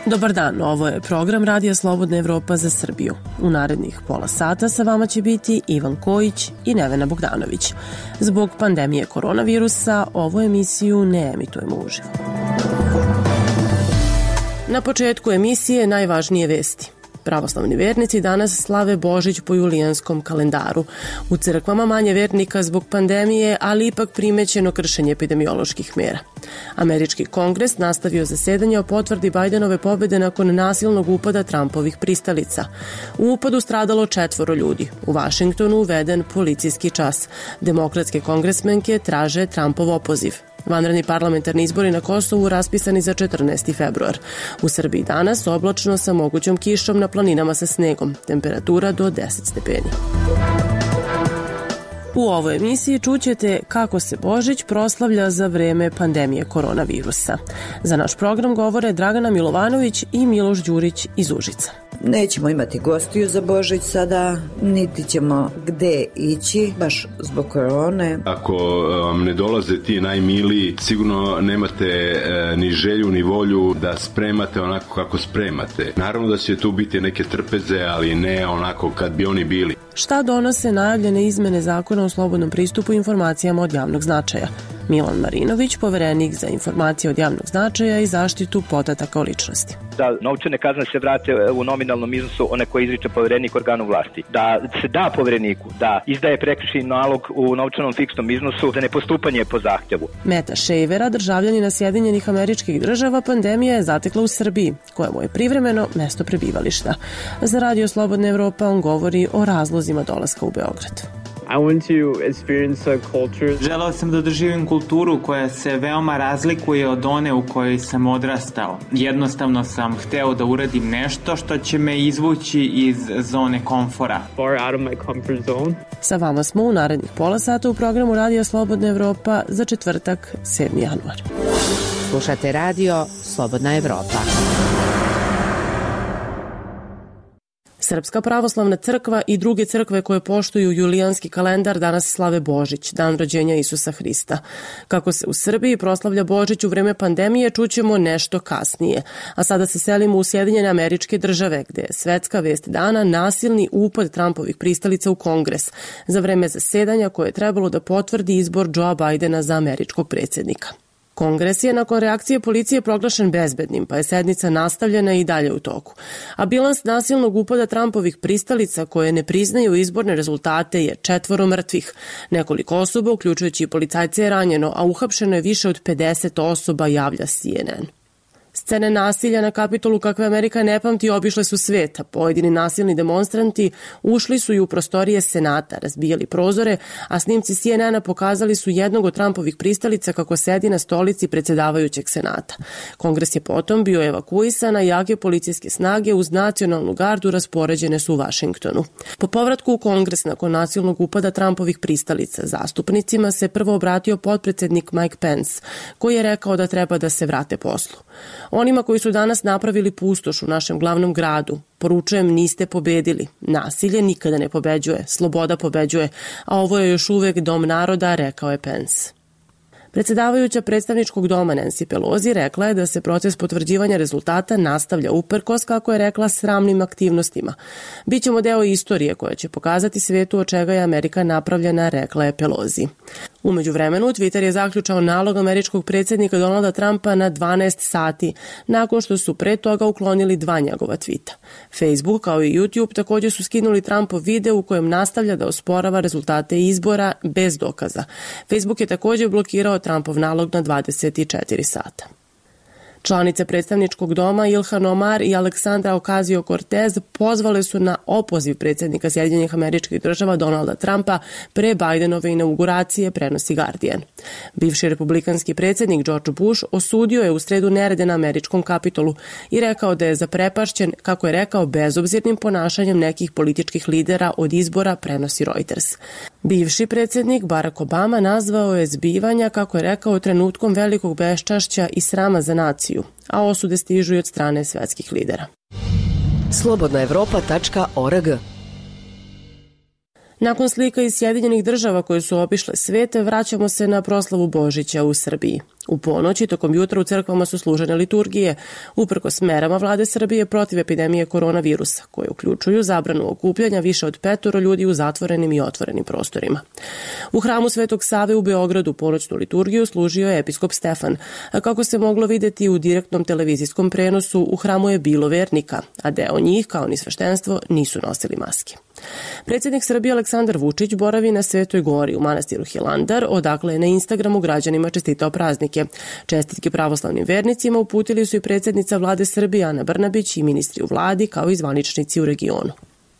Dobar dan, ovo je program Radija Slobodna Evropa za Srbiju. U narednih pola sata sa vama će biti Ivan Kojić i Nevena Bogdanović. Zbog pandemije koronavirusa ovu emisiju ne emitujemo uživo. Na početku emisije najvažnije vesti. Pravoslavni vernici danas slave Božić po julijanskom kalendaru. U crkvama manje vernika zbog pandemije, ali ipak primećeno kršenje epidemioloških mera. Američki kongres nastavio zasedanje o potvrdi Bajdenove pobede nakon nasilnog upada Trumpovih pristalica. U upadu stradalo 4 ljudi. U Vašingtonu uveden policijski čas. Demokratske kongresmenke traže Trumpov opoziv. Vanredni parlamentarni izbori na Kosovu raspisani za 14. februar. U Srbiji danas oblačno sa mogućom kišom, na planinama sa snegom. Temperatura do 10 stepeni. U ovoj emisiji čućete kako se Božić proslavlja za vreme pandemije koronavirusa. Za naš program govore Dragana Milovanović i Miloš Đurić iz Užica. Nećemo imati gostiju za Božić sada, niti ćemo gde ići, baš zbog korone. Ako vam ne dolaze ti najmiliji, sigurno nemate ni želju ni volju da spremate onako kako spremate. Naravno da će tu biti neke trpeze, ali ne onako kad bi oni bili. Šta donose najavljene izmene zakona o slobodnom pristupu informacijama od javnog značaja? Milan Marinović, poverenik za informacije od javnog značaja i zaštitu podataka o ličnosti. Da novčane kazne se vrate u nominalnom iznosu one koje izriče poverenik organu vlasti. Da se da povereniku da izdaje prekršajni nalog u novčanom fiksnom iznosu za nepostupanje po zahtjevu. Meta Shavera, državljanina Sjedinjenih Američkih Država, pandemija je zatekla u Srbiji, koja mu je privremeno mesto prebivališta. Za Radio Slobodna Evropa on govori o razlozima dolaska u Beograd. Želeo sam da doživim kulturu koja se veoma razlikuje od one u kojoj sam odrastao. Jednostavno sam hteo da uradim nešto što će me izvući iz zone komfora. Sa vama smo u narednih pola sata u programu Radija Slobodna Evropa za četvrtak, 7. januar. Slušate Radio Slobodna Evropa. Srpska pravoslavna crkva i druge crkve koje poštuju julijanski kalendar danas slave Božić, dan rođenja Isusa Hrista. Kako se u Srbiji proslavlja Božić u vreme pandemije, čućemo nešto kasnije. A sada se selimo u Sjedinjene Američke Države, gde je svetska vest dana nasilni upad Trumpovih pristalica u Kongres za vreme zasedanja koje je trebalo da potvrdi izbor Joea Bajdena za američkog predsjednika. Kongres je nakon reakcije policije proglašen bezbednim, pa je sednica nastavljena i dalje u toku. A bilans nasilnog upada Trumpovih pristalica koje ne priznaju izborne rezultate je 4 mrtvih. Nekoliko osoba, uključujući i policajce, je ranjeno, a uhapšeno je više od 50 osoba, javlja CNN. Scene nasilja na Kapitolu kakve Amerika ne pamti obišle su sveta. Pojedini nasilni demonstranti ušli su i u prostorije Senata, razbijali prozore, a snimci CNN-a pokazali su jednog od Trumpovih pristalica kako sedi na stolici predsjedavajućeg Senata. Kongres je potom bio evakuisan, a jake policijske snage uz nacionalnu gardu raspoređene su u Vašingtonu. Po povratku u Kongres nakon nasilnog upada Trumpovih pristalica zastupnicima se prvo obratio potpredsednik Mike Pence, koji je rekao da treba da se vrate poslu. Onima koji su danas napravili pustoš u našem glavnom gradu, poručujem, niste pobedili. Nasilje nikada ne pobeđuje, sloboda pobeđuje, a ovo je još uvek dom naroda, rekao je Pence. Predsjedavajuća predstavničkog doma Nancy Pelosi rekla je da se proces potvrđivanja rezultata nastavlja uprkos, kako je rekla, sramnim aktivnostima. Bićemo deo istorije koja će pokazati svetu od čega je Amerika napravljena, rekla je Pelosi. Umeđu vremenu, Twitter je zaključao nalog američkog predsjednika Donalda Trumpa na 12 sati, nakon što su pre toga uklonili 2 njegova tvita. Facebook kao i YouTube također su skinuli Trumpov video u kojem nastavlja da osporava rezultate izbora bez dokaza. Facebook je također blokirao Trumpov nalog na 24 sata. Članice predstavničkog doma Ilhan Omar i Aleksandra Ocasio-Cortez pozvale su na opoziv predsjednika Sjedinjenih Američkih Država Donalda Trumpa pre Bajdenove inauguracije, prenosi Guardian. Bivši republikanski predsjednik George Bush osudio je u sredu nerede na američkom Kapitolu i rekao da je zaprepašćen, kako je rekao, bezobzirnim ponašanjem nekih političkih lidera od izbora, prenosi Reuters. Bivši predsjednik Barack Obama nazvao je zbivanja, kako je rekao, trenutkom velikog beščašća i srama za naciju, a osude stižu i od strane svetskih lidera. Slobodnaevropa.org. Nakon slika iz Sjedinjenih država koje su obišle svete, vraćamo se na proslavu Božića u Srbiji. U ponoć i tokom jutra u crkvama su služene liturgije, uprkos merama vlade Srbije protiv epidemije koronavirusa, koje uključuju zabranu okupljanja više od 5 ljudi u zatvorenim i otvorenim prostorima. U hramu Svetog Save u Beogradu ponoćnu liturgiju služio je episkop Stefan, a kako se moglo videti u direktnom televizijskom prenosu, u hramu je bilo vernika, a deo njih, kao ni sveštenstvo, nisu nosili maske. Predsjednik Srbije Aleksandar Vučić boravi na Svetoj Gori u manastiru Hilandar, odakle je na Instagramu građanima čestitao praznike. Čestitke pravoslavnim vernicima uputili su i predsjednica vlade Srbije Ana Brnabić i ministri u vladi, kao i zvaničnici u regionu.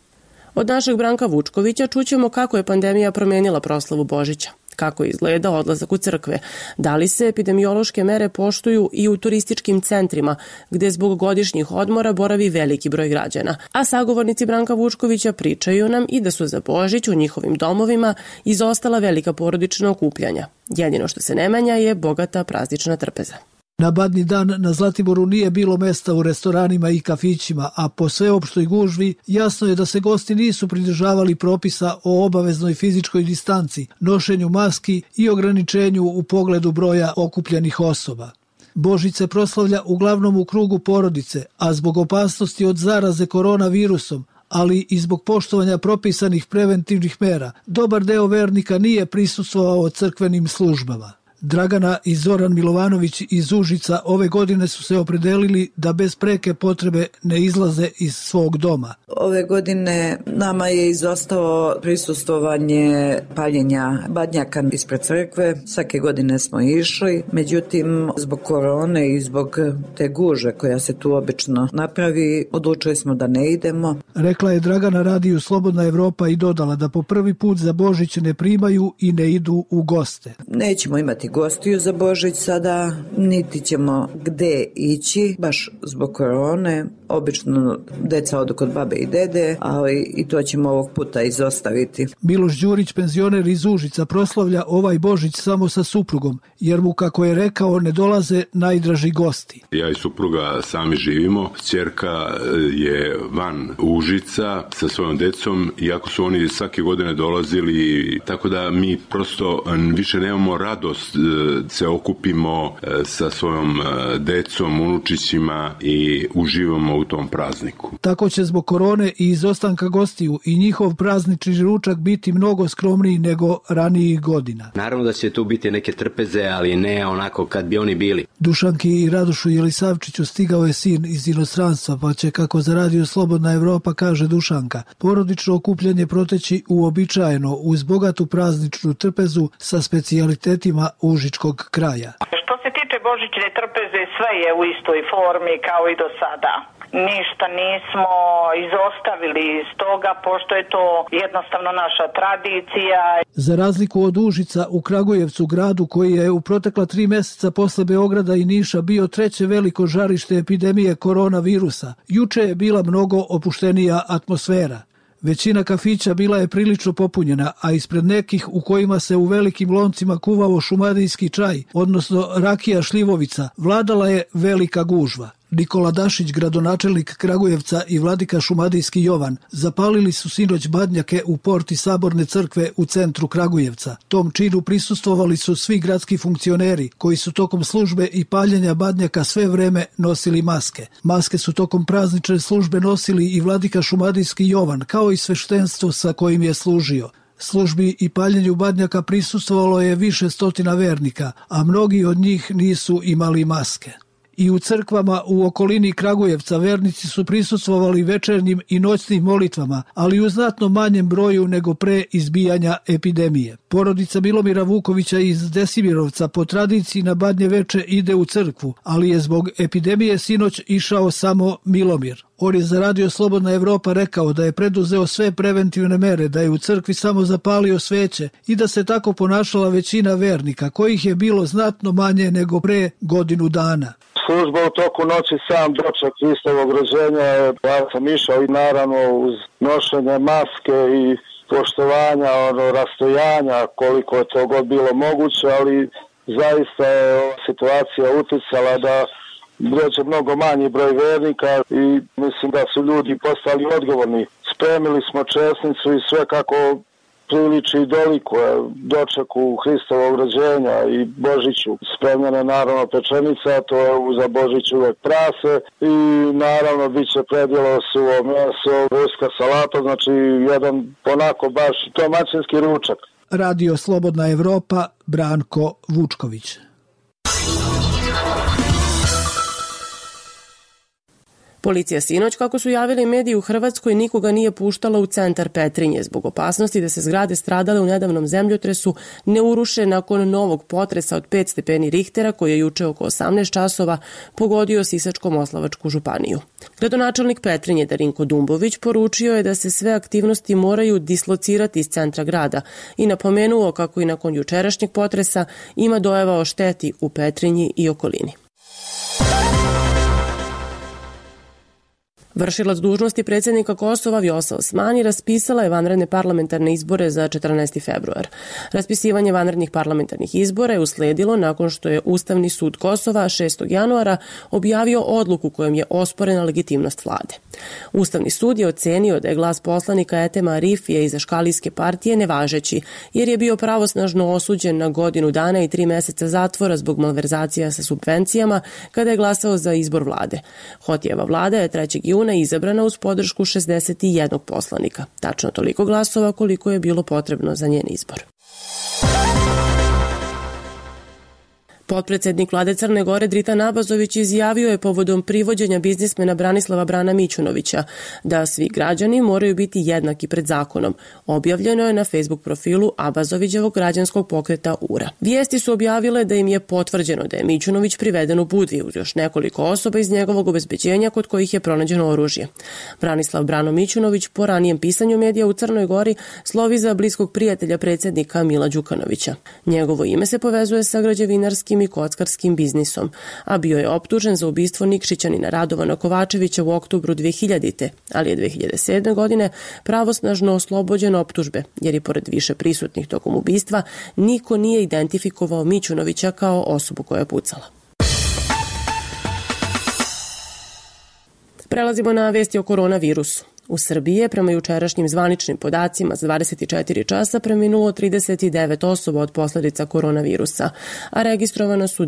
Od našeg Branka Vučkovića čućemo kako je pandemija promenila proslavu Božića, kako izgleda odlazak u crkve, da li se epidemiološke mere poštuju i u turističkim centrima, gde zbog godišnjih odmora boravi veliki broj građana. A sagovornici Branka Vučkovića pričaju nam i da su za Božić u njihovim domovima izostala velika porodična okupljanja. Jedino što se ne menja je bogata praznična trpeza. Na Badnji dan na Zlatiboru nije bilo mesta u restoranima i kafićima, a po sveopštoj gužvi jasno je da se gosti nisu pridržavali propisa o obaveznoj fizičkoj distanci, nošenju maski i ograničenju u pogledu broja okupljenih osoba. Božić se proslavlja uglavnom u krugu porodice, a zbog opasnosti od zaraze koronavirusom, ali i zbog poštovanja propisanih preventivnih mera, dobar deo vernika nije prisustvovao crkvenim službama. Dragana i Zoran Milovanović iz Užica ove godine su se opredelili da bez preke potrebe ne izlaze iz svog doma. Ove godine nama je izostalo prisustvovanje paljenja badnjaka ispred crkve. Svake godine smo išli, međutim zbog korone i zbog te guže koja se tu obično napravi, odlučili smo da ne idemo. Rekla je Dragana radiju Slobodna Evropa i dodala da po prvi put za Božić ne primaju i ne idu u goste. Nećemo imati gostiju za Božić sada, niti ćemo gde ići, baš zbog korone. Obično deca odu kod babe i dede, ali i to ćemo ovog puta izostaviti. Miloš Đurić, penzioner iz Užica, proslavlja ovaj Božić samo sa suprugom, jer mu, kako je rekao, ne dolaze najdraži gosti. Ja i supruga sami živimo. Ćerka je van Užica sa svojom decom, iako su oni svake godine dolazili, tako da mi prosto više nemamo radost se okupimo sa svojom decom, unučićima i uživamo u tom prazniku. Tako će zbog korone i izostanka gostiju i njihov praznični ručak biti mnogo skromniji nego ranijih godina. Naravno da će tu biti neke trpeze, ali ne onako kad bi oni bili. Dušanki i Radošu Jelisavčiću stigao je sin iz inostranstva, pa će, kako za radio Slobodna Evropa kaže Dušanka, porodično okupljanje proteći uobičajeno uz bogatu prazničnu trpezu sa specijalitetima užičkog kraja. Što se tiče božićne trpeze, sve je u istoj formi kao i do sada. Ništa nismo izostavili iz toga, pošto je to jednostavno naša tradicija. Za razliku od Užica, u Kragujevcu, gradu koji je u protekla 3 meseca posle Beograda i Niša bio treće veliko žarište epidemije koronavirusa, juče je bila mnogo opuštenija atmosfera. Većina kafića bila je prilično popunjena, a ispred nekih u kojima se u velikim loncima kuvao šumadijski čaj, odnosno rakija šljivovica, vladala je velika gužva. Nikola Dašić, gradonačelnik Kragujevca, i vladika šumadijski Jovan zapalili su sinoć badnjake u porti Saborne crkve u centru Kragujevca. Tom činu prisustvovali su svi gradski funkcioneri koji su tokom službe i paljenja badnjaka sve vreme nosili maske. Maske su tokom praznične službe nosili i vladika šumadijski Jovan, kao i sveštenstvo sa kojim je služio. Službi i paljenju badnjaka prisustvovalo je više stotina vernika, a mnogi od njih nisu imali maske. I u crkvama u okolini Kragujevca vernici su prisustvovali večernjim i noćnim molitvama, ali u znatno manjem broju nego pre izbijanja epidemije. Porodica Milomira Vukovića iz Desimirovca po tradiciji na Badnje veče ide u crkvu, ali je zbog epidemije sinoć išao samo Milomir. On je za radio Slobodna Evropa rekao da je preduzeo sve preventivne mere, da je u crkvi samo zapalio sveće i da se tako ponašala većina vernika, kojih je bilo znatno manje nego pre godinu dana. Služba u toku noći sam doček Hristovog rođenja, ja sam išao i naravno uz nošenje maske i poštovanja rastojanja koliko je to god bilo moguće, ali zaista je situacija uticala da dođe mnogo manji broj vernika i mislim da su ljudi postali odgovorni. Spremili smo česnicu i sve kako priliči i dolikuje dočeku Hristovog rođenja i Božiću. Spremljena naravno pečenica, to je za Božić uvek prase i naravno bit će predjelo suvo meso, ruska salata, znači jedan onako baš domaćinski ručak. Radio Slobodna Evropa, Branko Vučković. Policija sinoć, kako su javili mediji u Hrvatskoj, nikoga nije puštala u centar Petrinje zbog opasnosti da se zgrade stradale u nedavnom zemljotresu ne uruše nakon novog potresa od 5 stepeni Richtera koji je juče oko 18 časova pogodio Sisačko-Moslavačku županiju. Gradonačelnik Petrinje Darinko Dumbović poručio je da se sve aktivnosti moraju dislocirati iz centra grada i napomenuo kako i nakon jučerašnjeg potresa ima dojava o šteti u Petrinji i okolini. Vršilac dužnosti predsjednika Kosova Vjosa Osmani raspisala je vanredne parlamentarne izbore za 14. februar. Raspisivanje vanrednih parlamentarnih izbora je usledilo nakon što je Ustavni sud Kosova 6. januara objavio odluku kojom je osporena legitimnost vlade. Ustavni sud je ocenio da je glas poslanika Etema Arifije iz Aškalijske partije nevažeći, jer je bio pravosnažno osuđen na 1 godinu dana i 3 meseca zatvora zbog malverzacija sa subvencijama kada je glasao za izbor vlade. Hotijeva vlada je 3. juna izabrana uz podršku 61 poslanika, tačno toliko glasova koliko je bilo potrebno za njen izbor. Potpredsednik vlade Crne Gore Dritan Abazović izjavio je povodom privođenja biznismena Branislava Brana Mićunovića da svi građani moraju biti jednaki pred zakonom. Objavljeno je na Facebook profilu Abazovićevog građanskog pokreta URA. Vijesti su objavile da im je potvrđeno da je Mićunović priveden u Budvi uz još nekoliko osoba iz njegovog obezbeđenja kod kojih je pronađeno oružje. Branislav Brano Mićunović po ranijem pisanju medija u Crnoj Gori slovi za bliskog prijatelja predsjednika Mila Đukanovića. Njegovo ime se povezuje sa građevinarskim i kockarskim biznisom, a bio je optužen za ubistvo Nikšićanina Radovana Kovačevića u oktobru 2000. ali je 2007. godine pravosnažno oslobođen optužbe, jer je pored više prisutnih tokom ubistva niko nije identifikovao Mićunovića kao osobu koja je pucala. Prelazimo na vesti o koronavirusu. U Srbiji je prema jučerašnjim zvaničnim podacima za 24 časa preminulo 39 osoba od posljedica koronavirusa, a registrovano su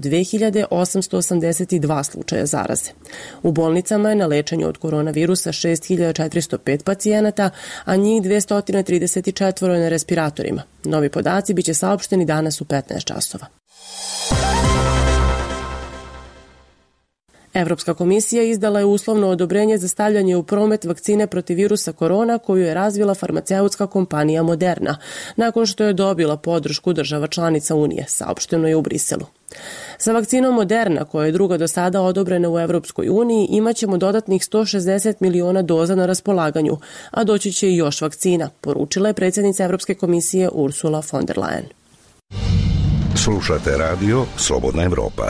2882 slučaja zaraze. U bolnicama je na lečenju od koronavirusa 6405 pacijenata, a njih 234 na respiratorima. Novi podaci biće saopšteni danas u 15 časova. Evropska komisija izdala je uslovno odobrenje za stavljanje u promet vakcine protiv virusa korona koju je razvila farmaceutska kompanija Moderna, nakon što je dobila podršku država članica Unije, saopšteno je u Briselu. Sa vakcinom Moderna, koja je druga do sada odobrena u Evropskoj uniji, imaćemo dodatnih 160 miliona doza na raspolaganju, a doći će i još vakcina, poručila je predsjednica Evropske komisije Ursula von der Leyen. Slušate radio Slobodna Evropa.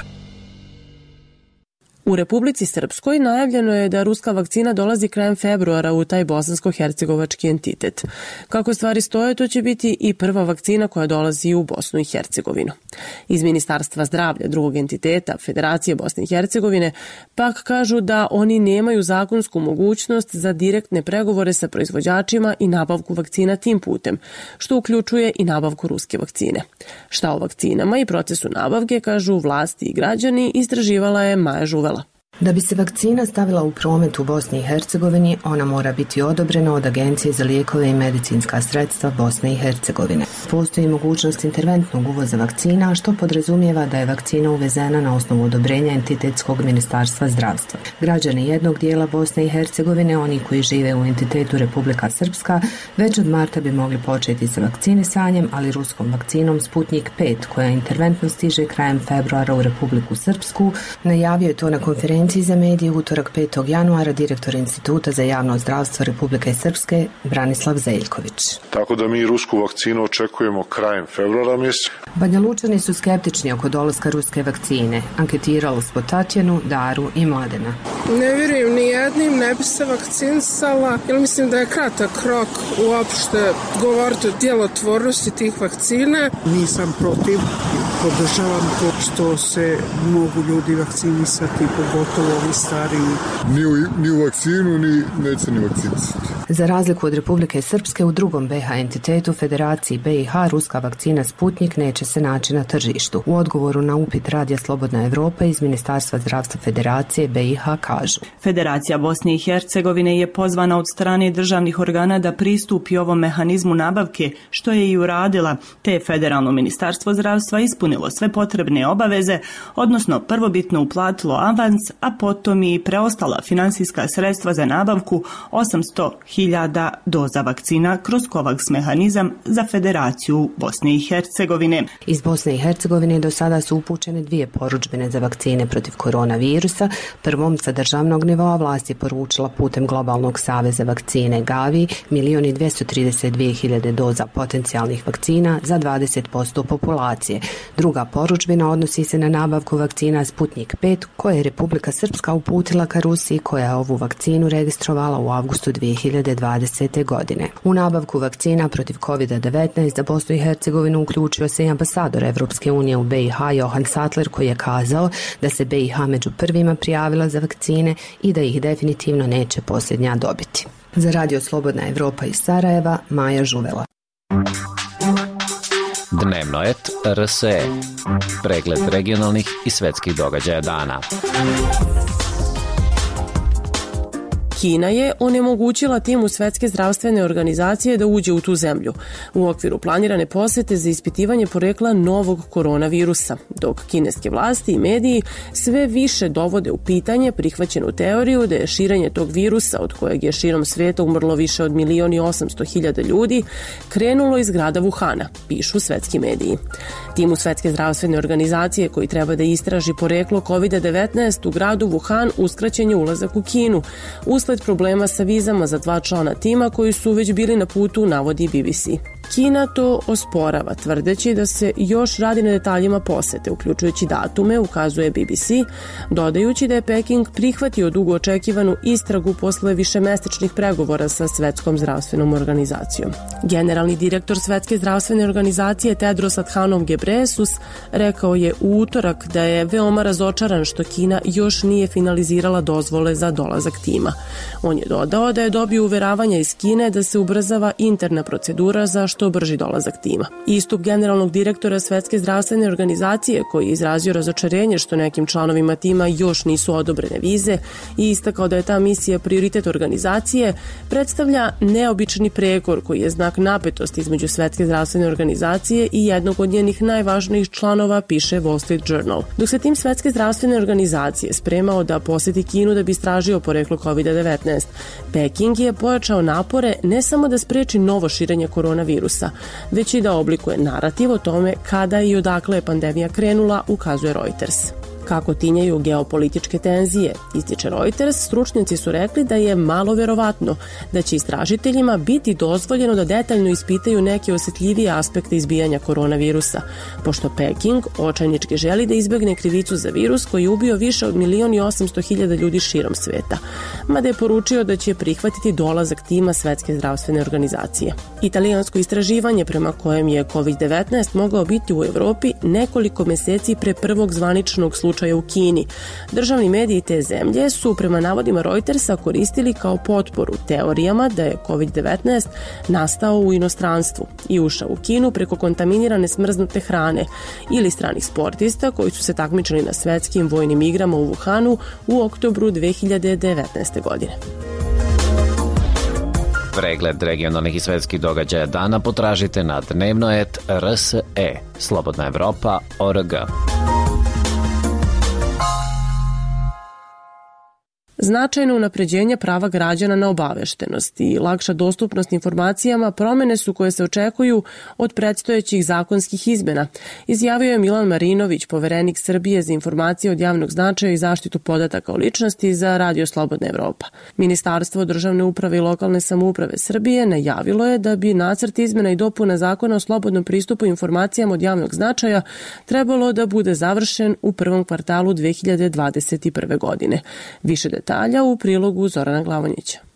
U Republici Srpskoj najavljeno je da ruska vakcina dolazi krajem februara u taj bosansko-hercegovački entitet. Kako stvari stoje, to će biti i prva vakcina koja dolazi u Bosnu i Hercegovinu. Iz Ministarstva zdravlja drugog entiteta Federacije Bosne i Hercegovine pak kažu da oni nemaju zakonsku mogućnost za direktne pregovore sa proizvođačima i nabavku vakcina tim putem, što uključuje i nabavku ruske vakcine. Šta o vakcinama i procesu nabavke kažu vlasti i građani, istraživala je Maja Žuvela. Da bi se vakcina stavila u promet u Bosni i Hercegovini, ona mora biti odobrena od Agencije za lijekove i medicinska sredstva Bosne i Hercegovine. Postoji mogućnost interventnog uvoza vakcina, što podrazumijeva da je vakcina uvezena na osnovu odobrenja entitetskog ministarstva zdravstva. Građani jednog dijela Bosne i Hercegovine, oni koji žive u entitetu Republika Srpska, već od marta bi mogli početi sa vakcinisanjem, ali ruskom vakcinom Sputnik 5, koja interventno stiže krajem februara u Republiku Srpsku, najavio je to na konferenciji za medije utorak 5. januara direktor Instituta za javno zdravstvo Republike Srpske Branislav Zeljković. Tako da mi rusku vakcinu očekujemo krajem februara mjeseca. Banjalučani su skeptični oko dolaska ruske vakcine. Anketiralo smo Tatjanu, Daru i Mladena. Ne vjerujem ni jednim, ne bi se vakcinisala, jer mislim da je kratak rok uopšte govoriti o djelotvornosti tih vakcina. Nisam protiv, podržavam to što se mogu ljudi vakcinisati, pogotovo ovi stariji. Ni u vakcinu, ni neće ni vakcinisati. Za razliku od Republike Srpske, u drugom BiH entitetu Federaciji BiH ruska vakcina Sputnik neće se naći na tržištu. U odgovoru na upit Radija Slobodna Evropa iz Ministarstva zdravstva Federacije BiH kažu: Federacija Bosne i Hercegovine je pozvana od strane državnih organa da pristupi ovom mehanizmu nabavke, što je i uradila, te je Federalno ministarstvo zdravstva ispunilo sve potrebne obaveze, odnosno prvobitno uplatilo avans, a potom i preostala finansijska sredstva za nabavku 800.000 doza vakcina kroz COVAX mehanizam za Federaciju Bosne i Hercegovine. Iz Bosne i Hercegovine do sada su upućene 2 porudžbine za vakcine protiv koronavirusa. Prvom sa državnog nivoa vlast je poručila putem Globalnog saveza vakcine Gavi 1.232.000 doza potencijalnih vakcina za 20% populacije. Druga porudžbina odnosi se na nabavku vakcina Sputnik 5 koje je Republika Srpska uputila ka Rusiji, koja je ovu vakcinu registrovala u avgustu 2020. godine. U nabavku vakcina protiv COVID-19 za Bosnu i Hercegovinu uključio se i ambasador Evropske unije u BiH Johan Sattler, koji je kazao da se BiH među prvima prijavila za vakcine i da ih definitivno neće posljednja dobiti. Za Radio Slobodna Evropa iz Sarajeva, Maja Žuvela. Dnevnoet RSE. Pregled regionalnih i svetskih događaja dana. Kina je onemogućila timu Svetske zdravstvene organizacije da uđe u tu zemlju u okviru planirane posete za ispitivanje porekla novog koronavirusa, dok kineske vlasti i mediji sve više dovode u pitanje prihvaćenu teoriju da je širenje tog virusa, od kojeg je širom sveta umrlo više od 1.800.000 ljudi, krenulo iz grada Wuhana, pišu svetski mediji. Timu Svetske zdravstvene organizacije, koji treba da istraži poreklo COVID-19 u gradu Wuhan, uskraćen je ulazak u Kinu, usled problema sa vizama za 2 člana tima koji su već bili na putu, navodi BBC. Kina to osporava, tvrdeći da se još radi na detaljima posete, uključujući datume, ukazuje BBC, dodajući da je Peking prihvatio dugo očekivanu istragu posle višemesečnih pregovora sa Svetskom zdravstvenom organizacijom. Generalni direktor Svetske zdravstvene organizacije Tedros Adhanom Ghebreyesus rekao je u utorak da je veoma razočaran što Kina još nije finalizirala dozvole za dolazak tima. On je dodao da je dobio uveravanja iz Kine da se ubrzava interna procedura za što brži dolazak tima. Istup generalnog direktora Svetske zdravstvene organizacije, koji je izrazio razočarenje što nekim članovima tima još nisu odobrene vize i istakao da je ta misija prioritet organizacije, predstavlja neobični prekor koji je znak napetosti između Svetske zdravstvene organizacije i jednog od njenih najvažnijih članova, piše Wall Street Journal. Dok se tim Svetske zdravstvene organizacije spremao da poseti Kinu da bi istražio poreklo COVID-19, Peking je pojačao napore ne samo da spreči novo širenje koronavirusa, već i da oblikuje narativ o tome kada i odakle je pandemija krenula, ukazuje Reuters. Kako tinjaju geopolitičke tenzije, ističe Reuters, stručnjaci su rekli da je malo verovatno da će istražiteljima biti dozvoljeno da detaljno ispitaju neke osjetljivije aspekte izbijanja koronavirusa, pošto Peking očajnički želi da izbegne krivicu za virus koji je ubio više od 1.800.000 ljudi širom sveta, mada je poručio da će prihvatiti dolazak tima Svetske zdravstvene organizacije. Italijansko istraživanje prema kojem je COVID-19 mogao biti u Evropi nekoliko meseci pre prvog zvaničnog slučaja u Kini. Državni mediji te zemlje su prema navodima Reutersa koristili kao potporu teorijama da je COVID-19 nastao u inostranstvu i ušao u Kinu preko kontaminirane smrznute hrane ili stranih sportista koji su se takmičili na svetskim vojnim igrama u Wuhanu u oktobru 2019. godine. Pregled regionalnih i svetskih događaja dana potražite na dnevnoet RSE, Slobodna Evropa.org. Značajno unapređenje prava građana na obaveštenost i lakša dostupnost informacijama promene su koje se očekuju od predstojećih zakonskih izmena, izjavio je Milan Marinović, poverenik Srbije za informacije od javnog značaja i zaštitu podataka o ličnosti za Radio Slobodna Evropa. Ministarstvo državne uprave i lokalne samouprave Srbije najavilo je da bi nacrt izmena i dopuna zakona o slobodnom pristupu informacijama od javnog značaja trebalo da bude završen u prvom kvartalu 2021. godine. Više detalja u prilogu Zorana Glavonjića.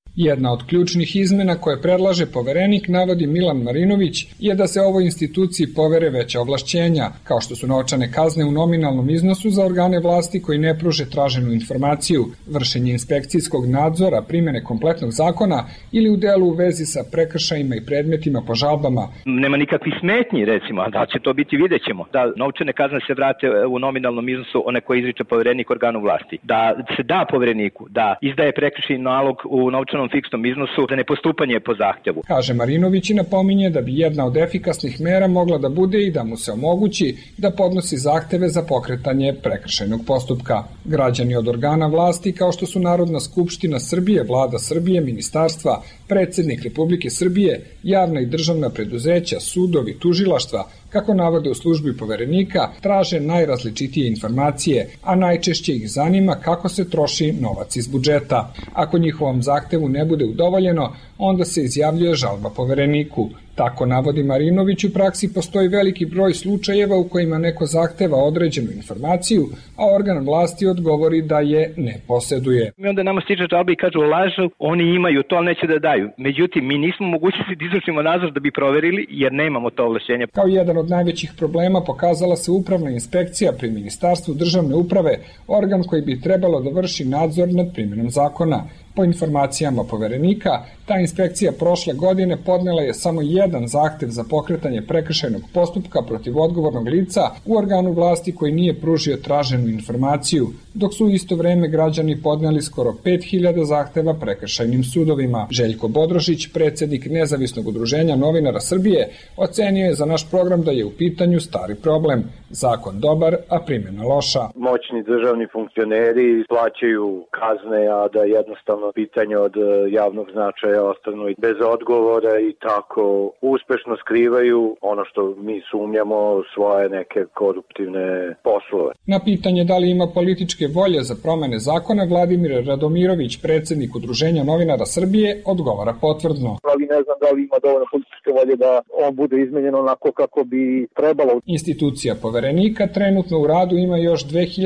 Jedna od ključnih izmena koje predlaže poverenik, navodi Milan Marinović, je da se ovoj instituciji povere veća ovlašćenja, kao što su novčane kazne u nominalnom iznosu za organe vlasti koji ne pruže traženu informaciju, vršenje inspekcijskog nadzora, primjene kompletnog zakona ili u delu u vezi sa prekršajima i predmetima po žalbama. Nema nikakvih smetnji, recimo, a da će to biti, vidjet ćemo. Da novčane kazne se vrate u nominalnom iznosu one koje izriče poverenik organu vlasti. Da se da povereniku da izdaje prekršajni nalog u novčanom fiksnom iznosu za nepostupanje po zahtjevu. Kaže Marinović i napominje da bi jedna od efikasnih mera mogla da bude i da mu se omogući da podnosi zahteve za pokretanje prekršajnog postupka. Građani od organa vlasti kao što su Narodna skupština Srbije, Vlada Srbije, ministarstva, predsjednik Republike Srbije, javna i državna preduzeća, sudovi, tužilaštva, kako navode u službi poverenika, traže najrazličitije informacije, a najčešće ih zanima kako se troši novac iz budžeta. Ako njihovom zahtevu ne bude udovoljeno, onda se izjavljuje žalba povereniku. Tako navodi Marinović, u praksi postoji veliki broj slučajeva u kojima neko zahteva određenu informaciju, a organ vlasti odgovori da je ne poseduje. I onda nama stiže žalba i kažu lažu, oni imaju to, ali neće da daju. Međutim, mi nismo mogućnosti da izvršimo nadzor da bi proverili, jer nemamo to ovlašćenje. Kao jedan od najvećih problema pokazala se upravna inspekcija pri Ministarstvu državne uprave, organ koji bi trebalo da vrši nadzor nad primjenom zakona. Po informacijama poverenika, ta inspekcija prošle godine podnela je samo jedan zahtev za pokretanje prekršajnog postupka protiv odgovornog lica u organu vlasti koji nije pružio traženu informaciju, dok su u isto vreme građani podneli skoro 5000 zahteva prekršajnim sudovima. Željko Bodrožić, predsjednik Nezavisnog udruženja novinara Srbije, ocenio je za naš program da je u pitanju stari problem. Zakon dobar, a primjena loša. Moćni državni funkcioneri plaćaju kazne, a da jednostavno pitanje od javnog značaja ostanu bez odgovora i tako uspešno skrivaju ono što mi sumnjamo, svoje neke koruptivne poslove. Na pitanje da li ima političke volje za promene zakona, Vladimir Radomirović, predsjednik Udruženja novinara Srbije, odgovara potvrdno. Ali ne znam da li ima dovoljno političke volje da on bude izmenjen onako kako bi trebalo. Institucija poverenika trenutno u radu ima još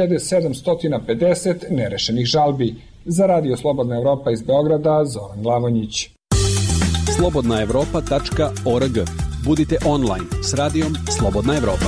2750 nerešenih žalbi. Za Radio Slobodna Evropa iz Beograda, Zoran Glavonjić. slobodnaevropa.org. Budite online s radijom Slobodna Evropa.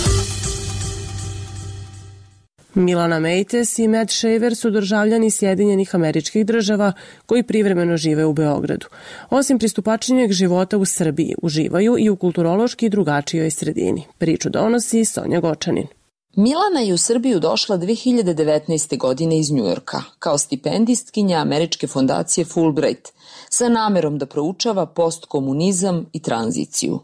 Milana Meites i Matt Shaver su državljani Sjedinjenih Američkih Država koji privremeno žive u Beogradu. Osim pristupačnijeg života u Srbiji, uživaju i u kulturološki drugačijoj sredini. Priču donosi Sonja Gočanin. Milana je u Srbiju došla 2019. godine iz Njujorka kao stipendistkinja američke fondacije Fulbright sa namerom da proučava postkomunizam i tranziciju.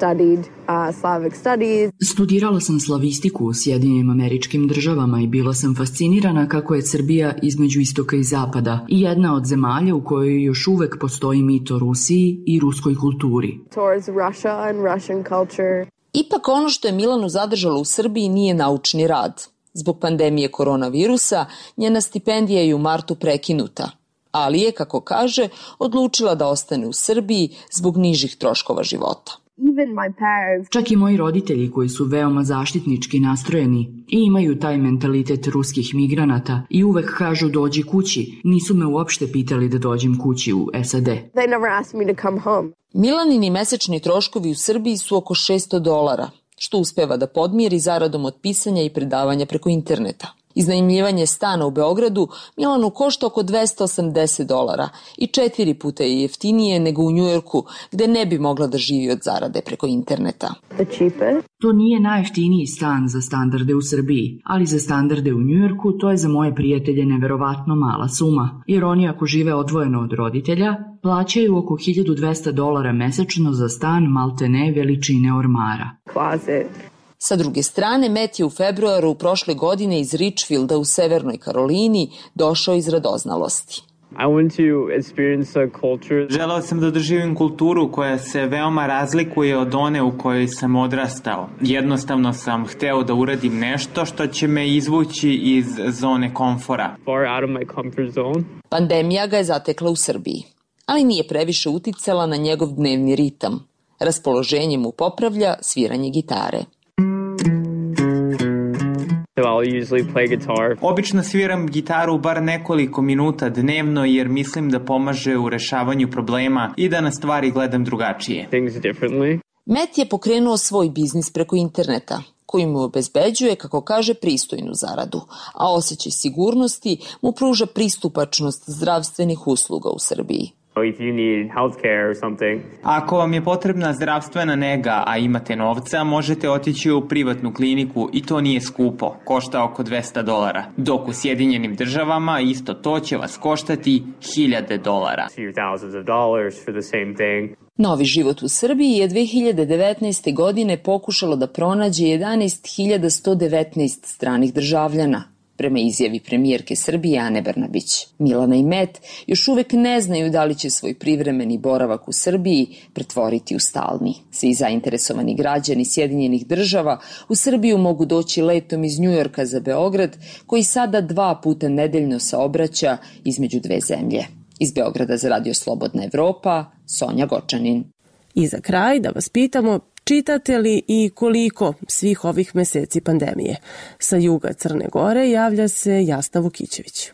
Studirala sam slavistiku u Sjedinjenim Američkim Državama i bila sam fascinirana kako je Srbija između istoka i zapada i jedna od zemalja u kojoj još uvek postoji mit o Rusiji i ruskoj kulturi. Ipak ono što je Milanu zadržalo u Srbiji nije naučni rad. Zbog pandemije koronavirusa njena stipendija je u martu prekinuta, ali je, kako kaže, odlučila da ostane u Srbiji zbog nižih troškova života. Čak i moji roditelji koji su veoma zaštitnički nastrojeni i imaju taj mentalitet ruskih migranata i uvek kažu dođi kući, nisu me uopšte pitali da dođem kući u SAD. Milanini mesečni troškovi u Srbiji su oko $600, što uspeva da podmiri zaradom od pisanja i predavanja preko interneta. Iznajmljivanje stana u Beogradu Milanu košta oko $280 i 4 puta je jeftinije nego u Njujorku, gde ne bi mogla da živi od zarade preko interneta. To nije najjeftiniji stan za standarde u Srbiji, ali za standarde u Njujorku to je za moje prijatelje neverovatno mala suma, jer oni ako žive odvojeno od roditelja, plaćaju oko $1200 mesečno za stan maltene veličine ormara. Sa druge strane, Matt je u februaru prošle godine iz Richfielda u Severnoj Karolini došao iz radoznalosti. Želeo sam da doživim kulturu koja se veoma razlikuje od one u kojoj sam odrastao. Jednostavno sam hteo da uradim nešto što će me izvući iz zone komfora. Pandemija ga je zatekla u Srbiji, ali nije previše uticala na njegov dnevni ritam. Raspoloženje mu popravlja sviranje gitare. so I'll usually play guitar. Obično sviram gitaru bar nekoliko minuta dnevno jer mislim da pomaže u rešavanju problema i da na stvari gledam drugačije. Things differently. Matt je pokrenuo svoj biznis preko interneta, koji mu obezbeđuje, kako kaže, pristojnu zaradu, a osjećaj sigurnosti mu pruža pristupačnost zdravstvenih usluga u Srbiji. If you need healthcare or something. Ako vam je potrebna zdravstvena nega, a imate novca, možete otići u privatnu kliniku i to nije skupo, košta oko $200, dok u Sjedinjenim državama isto to će vas koštati $1,000. Novi život u Srbiji je 2019. godine pokušalo da pronađe 11.119 stranih državljana, prema izjavi premijerke Srbije Ane Brnabić. Milana i Met još uvek ne znaju da li će svoj privremeni boravak u Srbiji pretvoriti u stalni. Svi zainteresovani građani Sjedinjenih država u Srbiju mogu doći letom iz Njujorka za Beograd, koji sada 2 puta nedeljno saobraća između dve zemlje. Iz Beograda za Radio Slobodna Evropa, Sonja Gočanin. I za kraj da vas pitamo, čitate li i koliko svih ovih meseci pandemije? Sa juga Crne Gore javlja se Jasna Vukićević.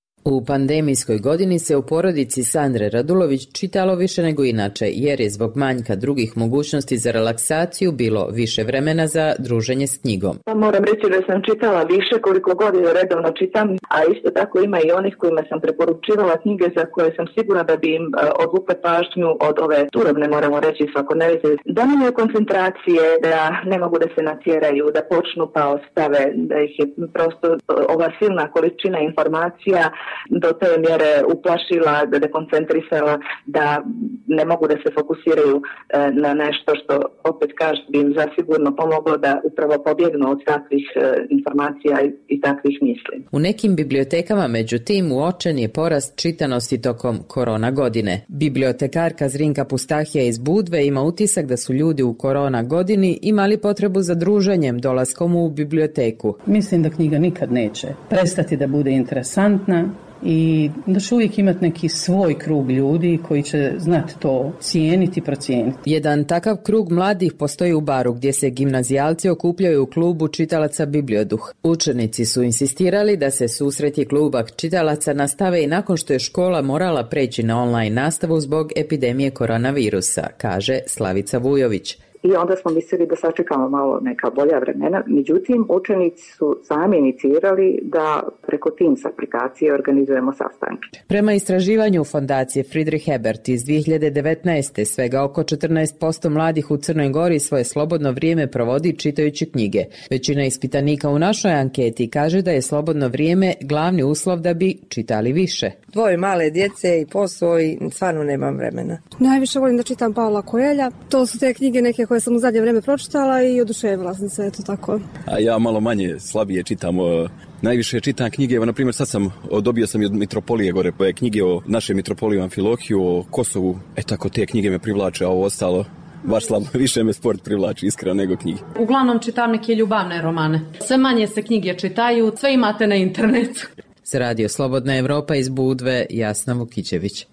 U pandemijskoj godini se u porodici Sandre Radulović čitalo više nego inače, jer je zbog manjka drugih mogućnosti za relaksaciju bilo više vremena za druženje s knjigom. Moram reći da sam čitala više koliko godina redovno čitam, a isto tako ima i onih kojima sam preporučivala knjige za koje sam sigurna da bi im odvukle pažnju od ove turovne, moramo reći, svakodnevice. Da nemaju koncentracije, da ne mogu da se natjeraju, da počnu pa ostave, da ih je prosto ova silna količina informacija do te mjere uplašila, da dekoncentrisala, da ne mogu da se fokusiraju na nešto što, opet kažem, bi im zasigurno pomoglo da upravo pobjegnu od takvih informacija i takvih misli. U nekim bibliotekama, međutim, uočen je porast čitanosti tokom korona godine. Bibliotekarka Zrinka Pustahija iz Budve ima utisak da su ljudi u korona godini imali potrebu za druženjem dolaskom u biblioteku. Mislim da knjiga nikad neće prestati da bude interesantna i da će uvijek imati neki svoj krug ljudi koji će znati to cijeniti i procijeniti. Jedan takav krug mladih postoji u Baru gdje se gimnazijalci okupljaju u klubu čitalaca Biblioduh. Učenici su insistirali da se susreti kluba čitalaca nastave i nakon što je škola morala preći na online nastavu zbog epidemije koronavirusa, kaže Slavica Vujović. I onda smo mislili da sačekamo malo neka bolja vremena. Međutim, učenici su sami inicirali da preko Teams aplikacije organizujemo sastanke. Prema istraživanju fondacije Friedrich Ebert iz 2019. svega oko 14% mladih u Crnoj Gori svoje slobodno vrijeme provodi čitajući knjige. Većina ispitanika u našoj anketi kaže da je slobodno vrijeme glavni uslov da bi čitali više. 2 male djece i posao i stvarno nemam vremena. Najviše volim da čitam Paula Coelha. To su te knjige neke koje sam u zadnje vrijeme pročitala i oduševila sam se, eto tako. A ja malo manje, slabije čitam. Najviše čitam knjige, evo, na primjer, sad dobio sam i od Mitropolije gore knjige o našem mitropoliju Amfilohiju, o Kosovu. Tako te knjige me privlače, a ovo ostalo baš slabo, više me sport privlači iskreno nego knjige. Uglavnom čitam neke ljubavne romane. Sve manje se knjige čitaju, sve imate na internetu. Za Radio Slobodna Evropa iz Budve, Jasna Vukićević.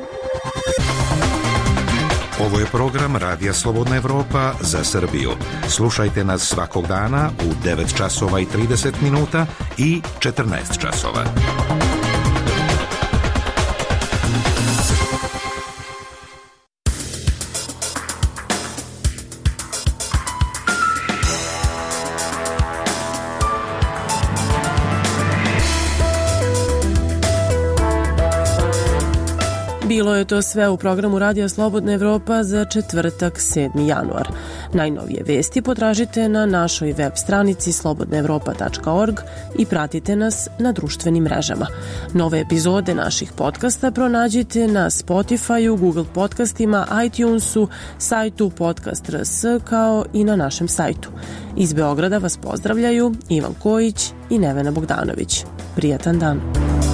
Ovo je program Radija Slobodna Evropa za Srbiju. Slušajte nas svakog dana u 9 časova i 30 minuta i 14 časova. Bilo je to sve u programu Radija Slobodna Evropa za četvrtak 7. januar. Najnovije vesti potražite na našoj web stranici slobodnaevropa.org i pratite nas na društvenim mrežama. Nove epizode naših podcasta pronađite na Spotify-u, Google podcastima, iTunesu, sajtu Podcast.rs kao i na našem sajtu. Iz Beograda vas pozdravljaju Ivan Kojić i Nevena Bogdanović. Prijatan dan!